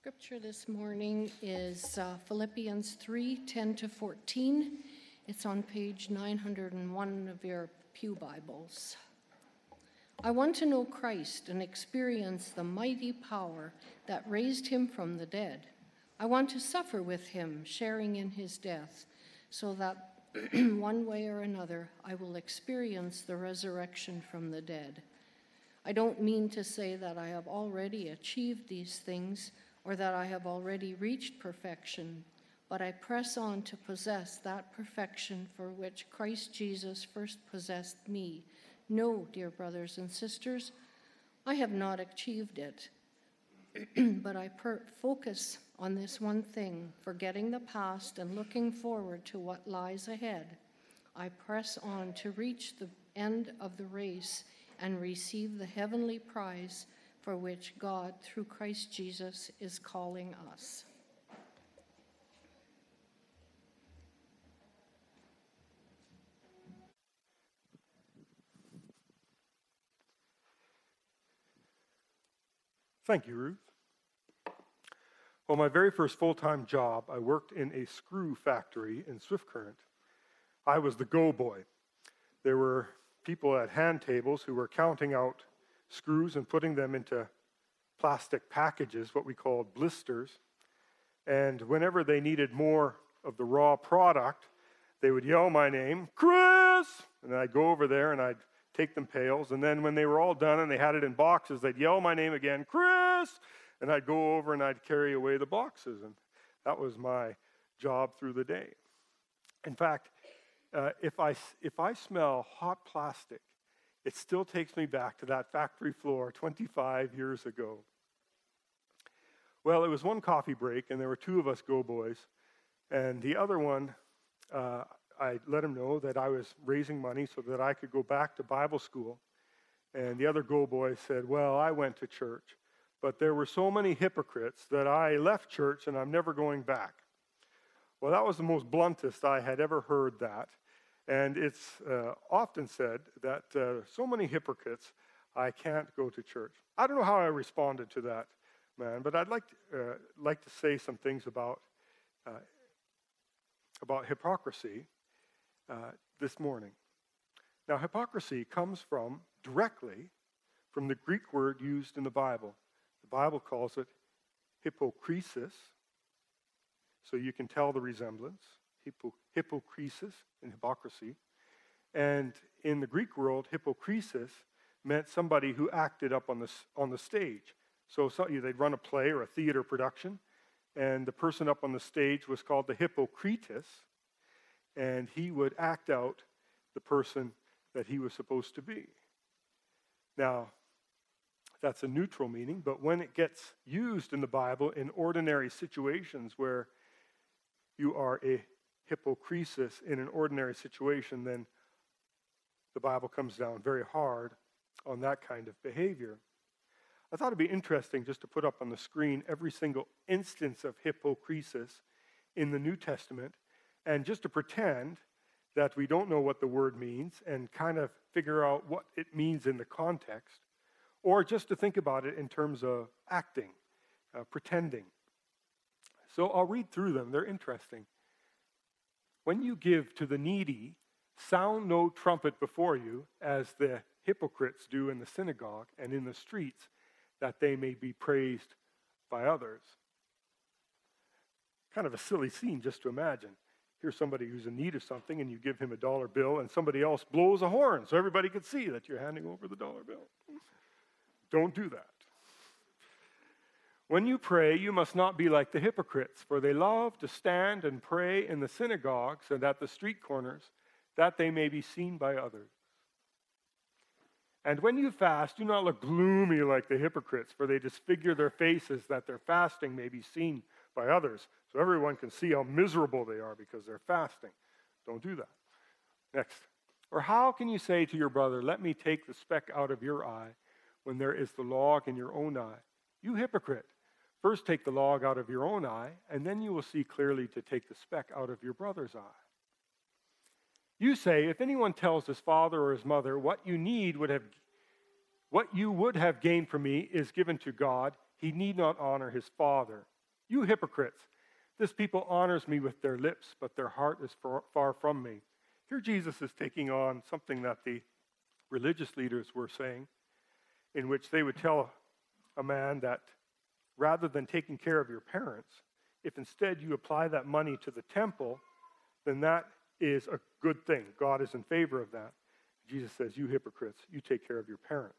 Scripture this morning is Philippians 3:10-14. It's on page 901 of your Pew Bibles. I want to know Christ and experience the mighty power that raised him from the dead. I want to suffer with him, sharing in his death, so that one way or another I will experience the resurrection from the dead. I don't mean to say that I have already achieved these things or that I have already reached perfection, but I press on to possess that perfection for which Christ Jesus first possessed me. No, dear brothers and sisters, I have not achieved it, but I focus on this one thing, forgetting the past and looking forward to what lies ahead. I press on to reach the end of the race and receive the heavenly prize for which God, through Christ Jesus, is calling us. Thank you, Ruth. Well, my very first full-time job, I worked in a screw factory in Swift Current. I was the go-boy. There were people at hand tables who were counting out screws and putting them into plastic packages, what we called blisters. And whenever they needed more of the raw product, they would yell my name, Chris! And I'd go over there and I'd take them pails. And then when they were all done and they had it in boxes, they'd yell my name again, Chris! And I'd go over and I'd carry away the boxes. And that was my job through the day. In fact, if I smell hot plastic, it still takes me back to that factory floor 25 years ago. Well, it was one coffee break, and there were two of us go-boys. And the other one, I let him know that I was raising money so that I could go back to Bible school. And the other go-boy said, well, I went to church, but there were so many hypocrites that I left church and I'm never going back. Well, that was the most bluntest I had ever heard that. And it's often said that so many hypocrites, I can't go to church. I don't know how I responded to that, man, but I'd like to say some things about hypocrisy this morning. Now, hypocrisy comes directly from the Greek word used in the Bible. The Bible calls it hypokrisis, so you can tell the resemblance. Hypokrisis and hypocrisy. And in the Greek world, hypokrisis meant somebody who acted up on the stage. So they'd run a play or a theater production, and the person up on the stage was called the hypokritus, and he would act out the person that he was supposed to be. Now, that's a neutral meaning, but when it gets used in the Bible in ordinary situations where you are a hypokrisis in an ordinary situation, then the Bible comes down very hard on that kind of behavior. I thought it'd be interesting just to put up on the screen every single instance of hypokrisis in the New Testament, and just to pretend that we don't know what the word means and kind of figure out what it means in the context, or just to think about it in terms of acting, pretending. So I'll read through them. They're interesting. When you give to the needy, sound no trumpet before you, as the hypocrites do in the synagogue and in the streets, that they may be praised by others. Kind of a silly scene just to imagine. Here's somebody who's in need of something, and you give him a dollar bill, and somebody else blows a horn so everybody can see that you're handing over the dollar bill. Don't do that. When you pray, you must not be like the hypocrites, for they love to stand and pray in the synagogues and at the street corners, that they may be seen by others. And when you fast, do not look gloomy like the hypocrites, for they disfigure their faces, that their fasting may be seen by others, so everyone can see how miserable they are because they're fasting. Don't do that. Next. Or how can you say to your brother, let me take the speck out of your eye, when there is the log in your own eye? You hypocrite. First take the log out of your own eye, and then you will see clearly to take the speck out of your brother's eye. You say, if anyone tells his father or his mother, what you would have gained from me is given to God, he need not honor his father You hypocrites, this people honors me with their lips, but their heart is far from me. Here Jesus is taking on something that the religious leaders were saying, in which they would tell a man that rather than taking care of your parents, if instead you apply that money to the temple, then that is a good thing. God is in favor of that. Jesus says, you hypocrites, you take care of your parents.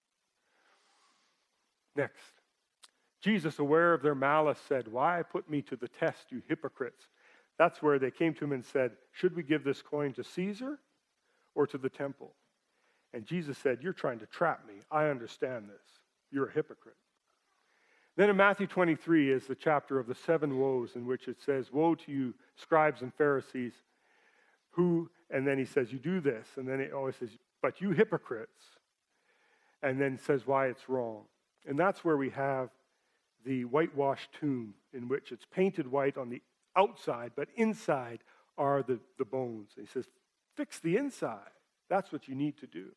Next, Jesus, aware of their malice, said, why put me to the test, you hypocrites? That's where they came to him and said, should we give this coin to Caesar or to the temple? And Jesus said, you're trying to trap me. I understand this. You're a hypocrite. Then in Matthew 23 is the chapter of the 7 woes, in which it says, woe to you, scribes and Pharisees, and then he says, you do this. And then it always says, but you hypocrites. And then says why it's wrong. And that's where we have the whitewashed tomb, in which it's painted white on the outside, but inside are the bones. And he says, fix the inside. That's what you need to do.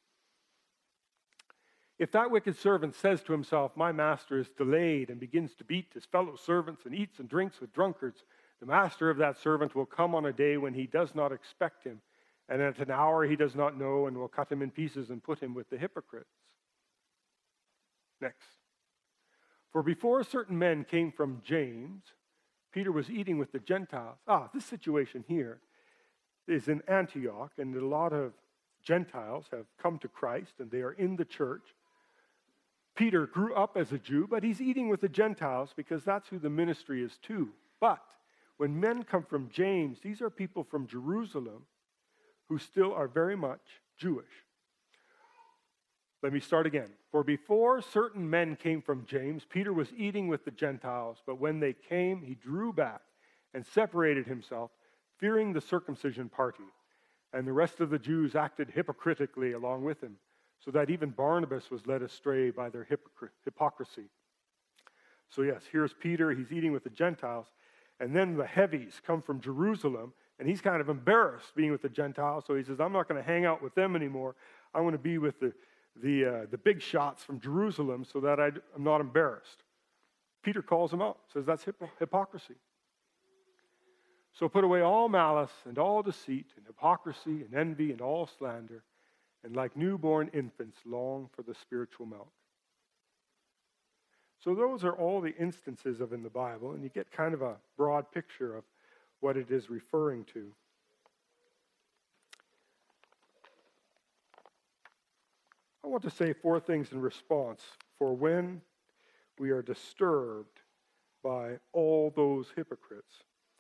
If that wicked servant says to himself, my master is delayed, and begins to beat his fellow servants and eats and drinks with drunkards, the master of that servant will come on a day when he does not expect him, and at an hour he does not know, and will cut him in pieces and put him with the hypocrites. Next. For before certain men came from James, Peter was eating with the Gentiles. This situation here is in Antioch, and a lot of Gentiles have come to Christ, and they are in the church. Peter grew up as a Jew, but he's eating with the Gentiles because that's who the ministry is to. But when men come from James, these are people from Jerusalem who still are very much Jewish. Let me start again. For before certain men came from James, Peter was eating with the Gentiles, but when they came, he drew back and separated himself, fearing the circumcision party. And the rest of the Jews acted hypocritically along with him, so that even Barnabas was led astray by their hypocrisy. So yes, here's Peter, he's eating with the Gentiles, and then the heavies come from Jerusalem, and he's kind of embarrassed being with the Gentiles, so he says, I'm not going to hang out with them anymore. I want to be with the big shots from Jerusalem so that I'm not embarrassed. Peter calls him out, says that's hypocrisy. So put away all malice and all deceit and hypocrisy and envy and all slander, and like newborn infants long for the spiritual milk. So those are all the instances of in the Bible, and you get kind of a broad picture of what it is referring to. I want to say 4 things in response for when we are disturbed by all those hypocrites.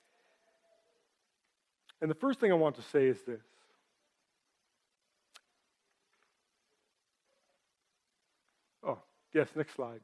And the first thing I want to say is this. Yes, next slide.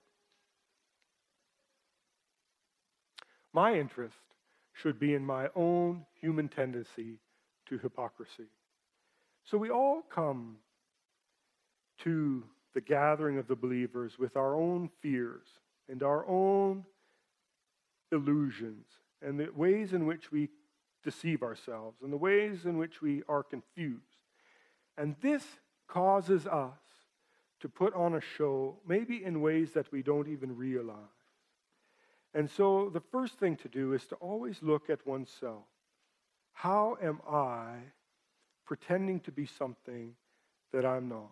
My interest should be in my own human tendency to hypocrisy. So we all come to the gathering of the believers with our own fears and our own illusions and the ways in which we deceive ourselves and the ways in which we are confused. And this causes us to put on a show, maybe in ways that we don't even realize. And so the first thing to do is to always look at oneself. How am I pretending to be something that I'm not?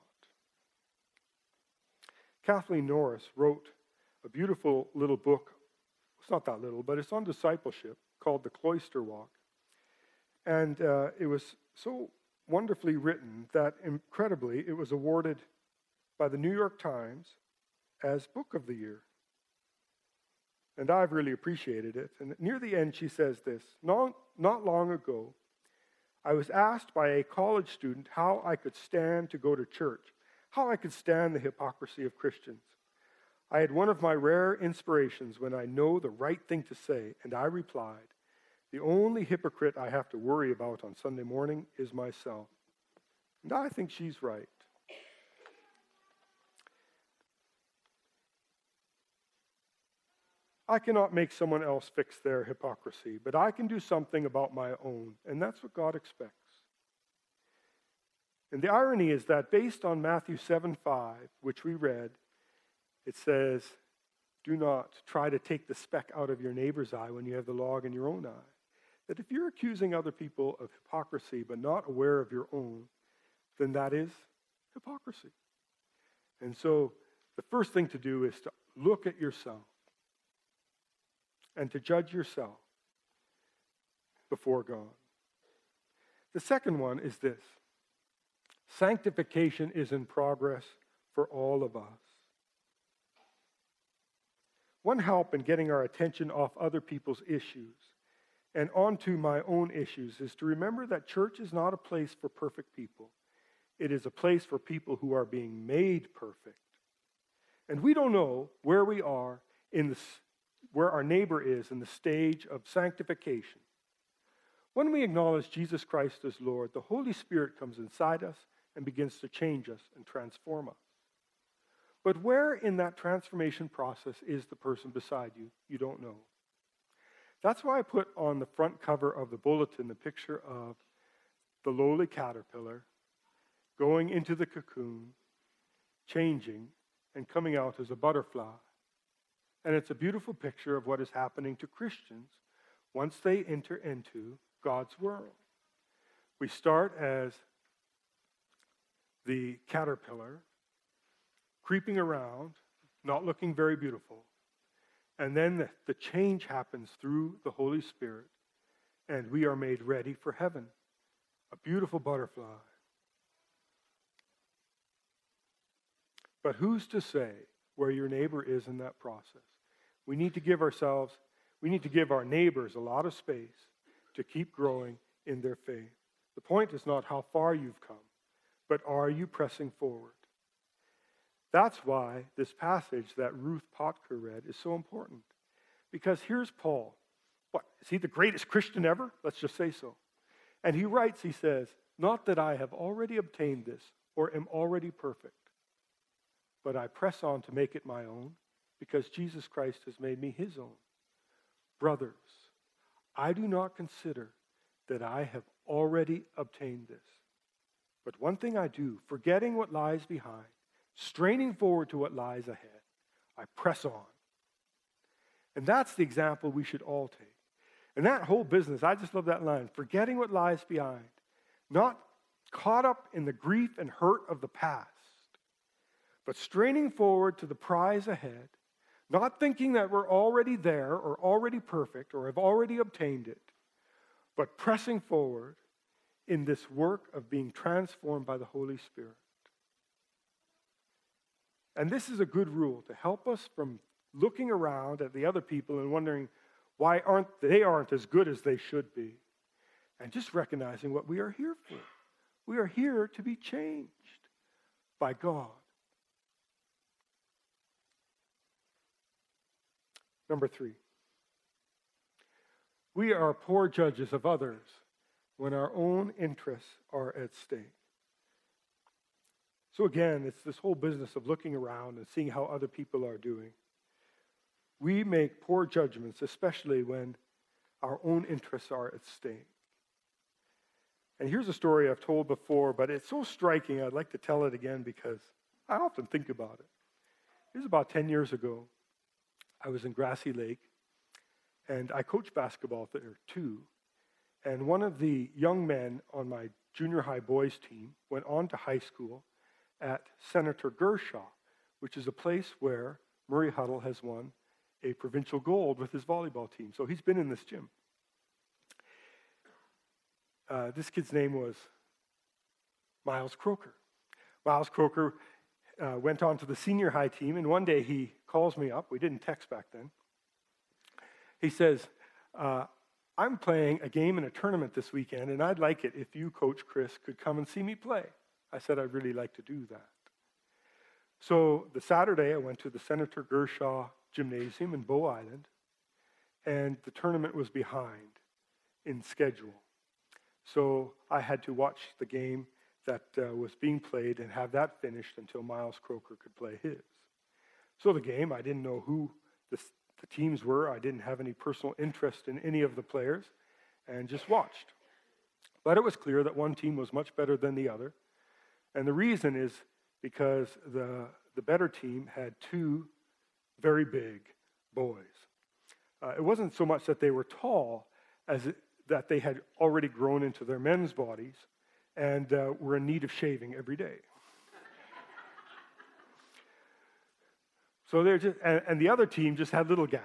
Kathleen Norris wrote a beautiful little book. It's not that little, but it's on discipleship, called The Cloister Walk. And it was so wonderfully written that incredibly it was awarded by the New York Times as Book of the Year. And I've really appreciated it. And near the end she says this, not long ago, I was asked by a college student how I could stand to go to church, how I could stand the hypocrisy of Christians. I had one of my rare inspirations when I know the right thing to say, and I replied, the only hypocrite I have to worry about on Sunday morning is myself. And I think she's right. I cannot make someone else fix their hypocrisy, but I can do something about my own, and that's what God expects. And the irony is that based on Matthew 7:5, which we read, it says, do not try to take the speck out of your neighbor's eye when you have the log in your own eye. That if you're accusing other people of hypocrisy but not aware of your own, then that is hypocrisy. And so the first thing to do is to look at yourself and to judge yourself before God. The second one is this: sanctification is in progress for all of us. One help in getting our attention off other people's issues and onto my own issues is to remember that church is not a place for perfect people. It is a place for people who are being made perfect. And we don't know where we are where our neighbor is in the stage of sanctification. When we acknowledge Jesus Christ as Lord, the Holy Spirit comes inside us and begins to change us and transform us. But where in that transformation process is the person beside you? You don't know. That's why I put on the front cover of the bulletin the picture of the lowly caterpillar going into the cocoon, changing, and coming out as a butterfly. And it's a beautiful picture of what is happening to Christians once they enter into God's world. We start as the caterpillar, creeping around, not looking very beautiful. And then the change happens through the Holy Spirit, and we are made ready for heaven, a beautiful butterfly. But who's to say where your neighbor is in that process? We need to give our neighbors a lot of space to keep growing in their faith. The point is not how far you've come, but are you pressing forward? That's why this passage that Ruth Potker read is so important. Because here's Paul. What, is he the greatest Christian ever? Let's just say so. And he writes, he says, "Not that I have already obtained this or am already perfect, but I press on to make it my own because Jesus Christ has made me his own. Brothers, I do not consider that I have already obtained this. But one thing I do, forgetting what lies behind, straining forward to what lies ahead, I press on." And that's the example we should all take. And that whole business, I just love that line, forgetting what lies behind, not caught up in the grief and hurt of the past, but straining forward to the prize ahead, not thinking that we're already there or already perfect or have already obtained it, but pressing forward in this work of being transformed by the Holy Spirit. And this is a good rule to help us from looking around at the other people and wondering why they aren't as good as they should be. And just recognizing what we are here for. We are here to be changed by God. Number 3. We are poor judges of others when our own interests are at stake. So again, it's this whole business of looking around and seeing how other people are doing. We make poor judgments, especially when our own interests are at stake. And here's a story I've told before, but it's so striking, I'd like to tell it again because I often think about it. It was about 10 years ago. I was in Grassy Lake, and I coached basketball there too. And one of the young men on my junior high boys team went on to high school at Senator Gershaw, which is a place where Murray Huddle has won a provincial gold with his volleyball team. So he's been in this gym. This kid's name was Miles Croker. Miles Croker went on to the senior high team, and one day he calls me up. We didn't text back then. He says, "I'm playing a game in a tournament this weekend, and I'd like it if you, Coach Chris, could come and see me play." I said, "I'd really like to do that." So the Saturday, I went to the Senator Gershaw Gymnasium in Bow Island, and the tournament was behind in schedule. So I had to watch the game that was being played and have that finished until Miles Croker could play his. So the game, I didn't know who the teams were. I didn't have any personal interest in any of the players and just watched. But it was clear that one team was much better than the other. And the reason is because the better team had 2 very big boys. It wasn't so much that they were tall as that they had already grown into their men's bodies and were in need of shaving every day. So they're just, and the other team just had little guys.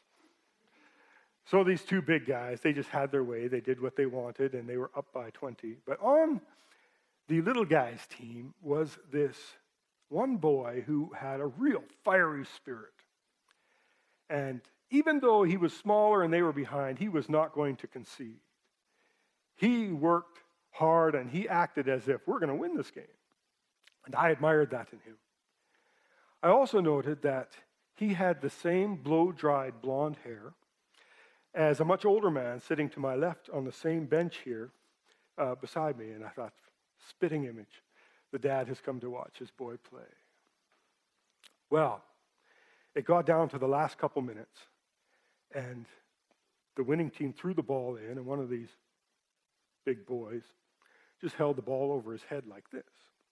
So these two big guys, they just had their way. They did what they wanted, and they were up by 20. But on the little guys team was this one boy who had a real fiery spirit. And even though he was smaller and they were behind, he was not going to concede. He worked hard and he acted as if we're going to win this game. And I admired that in him. I also noted that he had the same blow-dried blonde hair as a much older man sitting to my left on the same bench here beside me. And I thought, spitting image. The dad has come to watch his boy play. Well, it got down to the last couple minutes, and the winning team threw the ball in, and one of these big boys just held the ball over his head like this.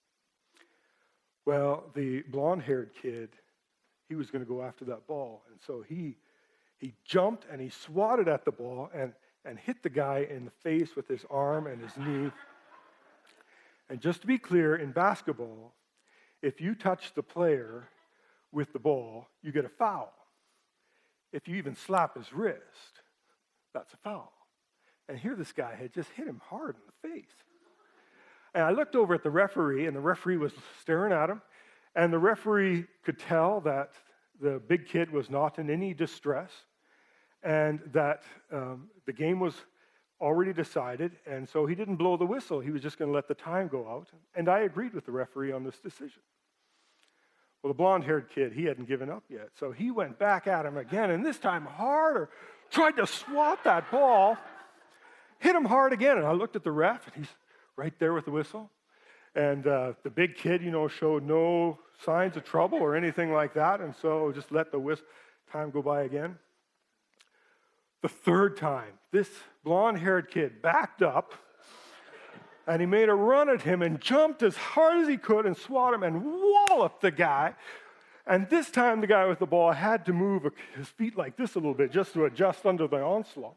Well, the blonde-haired kid, he was going to go after that ball, and so he jumped and he swatted at the ball and hit the guy in the face with his arm and his knee. And just to be clear, in basketball, if you touch the player with the ball, you get a foul. If you even slap his wrist, that's a foul. And here this guy had just hit him hard in the face. And I looked over at the referee, and the referee was staring at him, and the referee could tell that the big kid was not in any distress, and that the game was already decided, and so he didn't blow the whistle. He was just going to let the time go out, and I agreed with the referee on this decision. Well, the blonde-haired kid, he hadn't given up yet, so he went back at him again, and this time harder, tried to swat that ball, hit him hard again, and I looked at the ref, and he's right there with the whistle, and the big kid, showed no signs of trouble or anything like that, and so just let the time go by again. The third time, this blonde-haired kid backed up, and he made a run at him and jumped as hard as he could and swatted him and walloped the guy. And this time, the guy with the ball had to move his feet like this a little bit just to adjust under the onslaught.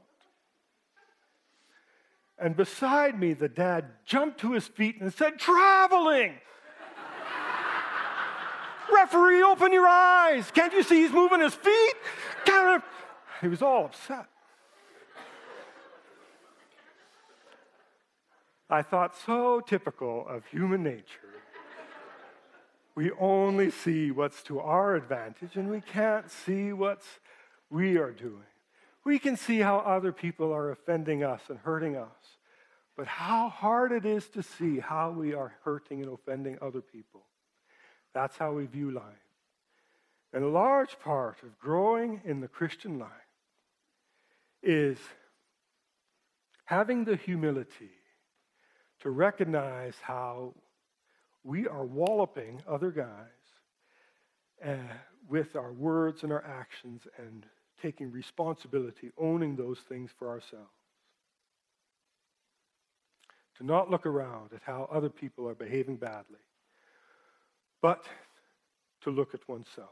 And beside me, the dad jumped to his feet and said, "Traveling! Referee, open your eyes! Can't you see he's moving his feet?" He was all upset. I thought, so typical of human nature. We only see what's to our advantage, and we can't see what we are doing. We can see how other people are offending us and hurting us, but how hard it is to see how we are hurting and offending other people. That's how we view life. And a large part of growing in the Christian life is having the humility to recognize how we are walloping other guys with our words and our actions and taking responsibility, owning those things for ourselves. To not look around at how other people are behaving badly, but to look at oneself.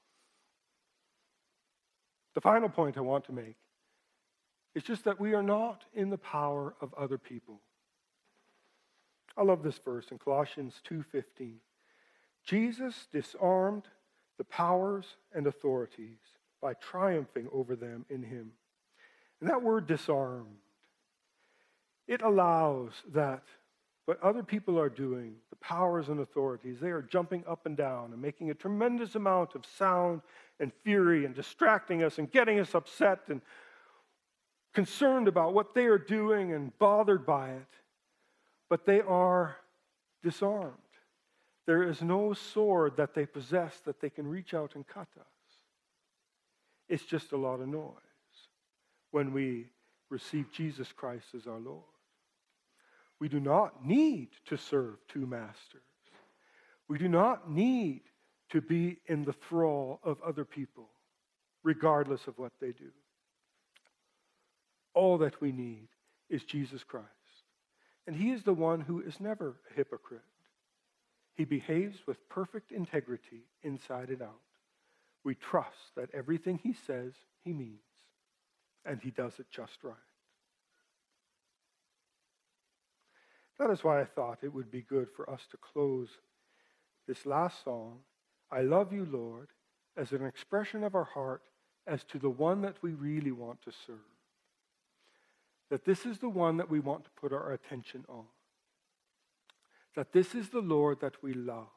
The final point I want to make is just that we are not in the power of other people. I love this verse in Colossians 2:15. Jesus disarmed the powers and authorities by triumphing over them in him. And that word disarmed, it allows that what other people are doing, the powers and authorities, they are jumping up and down and making a tremendous amount of sound and fury and distracting us and getting us upset and concerned about what they are doing and bothered by it. But they are disarmed. There is no sword that they possess that they can reach out and cut us. It's just a lot of noise when we receive Jesus Christ as our Lord. We do not need to serve two masters. We do not need to be in the thrall of other people, regardless of what they do. All that we need is Jesus Christ. And he is the one who is never a hypocrite. He behaves with perfect integrity inside and out. we trust that everything he says, he means, and he does it just right. That is why I thought it would be good for us to close this last song, I Love You, Lord, as an expression of our heart as to the one that we really want to serve. That this is the one that we want to put our attention on. That this is the Lord that we love.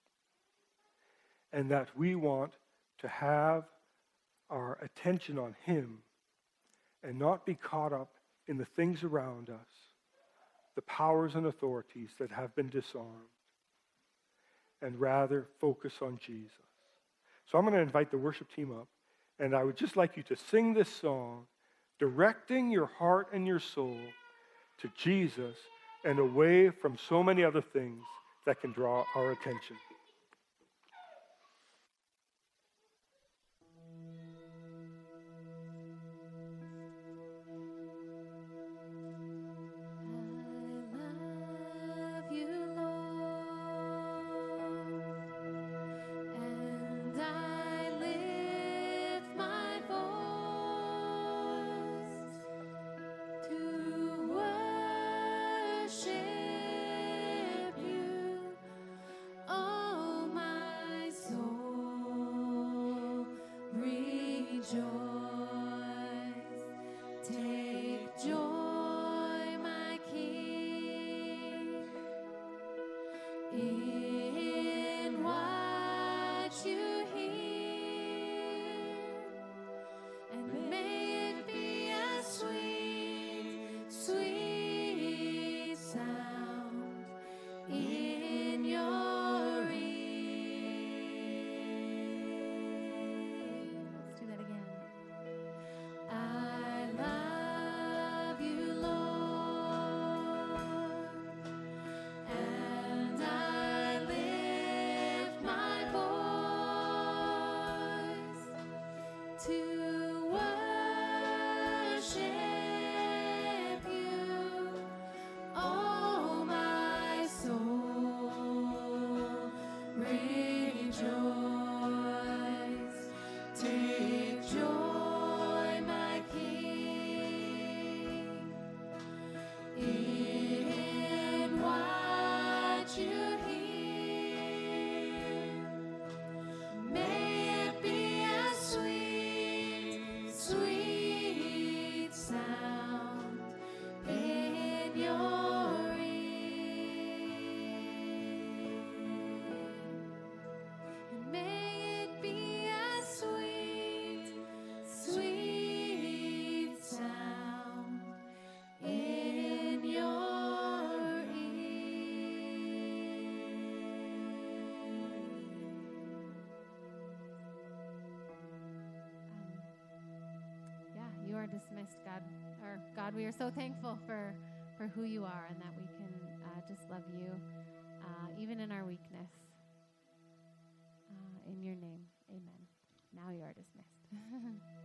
And that we want to have our attention on him and not be caught up in the things around us, the powers and authorities that have been disarmed, and rather focus on Jesus. So I'm going to invite the worship team up, and I would just like you to sing this song, directing your heart and your soul to Jesus and away from so many other things that can draw our attention. Dismissed, God. Or God, we are so thankful for who you are and that we can just love you even in our weakness. In your name, amen. Now you are dismissed.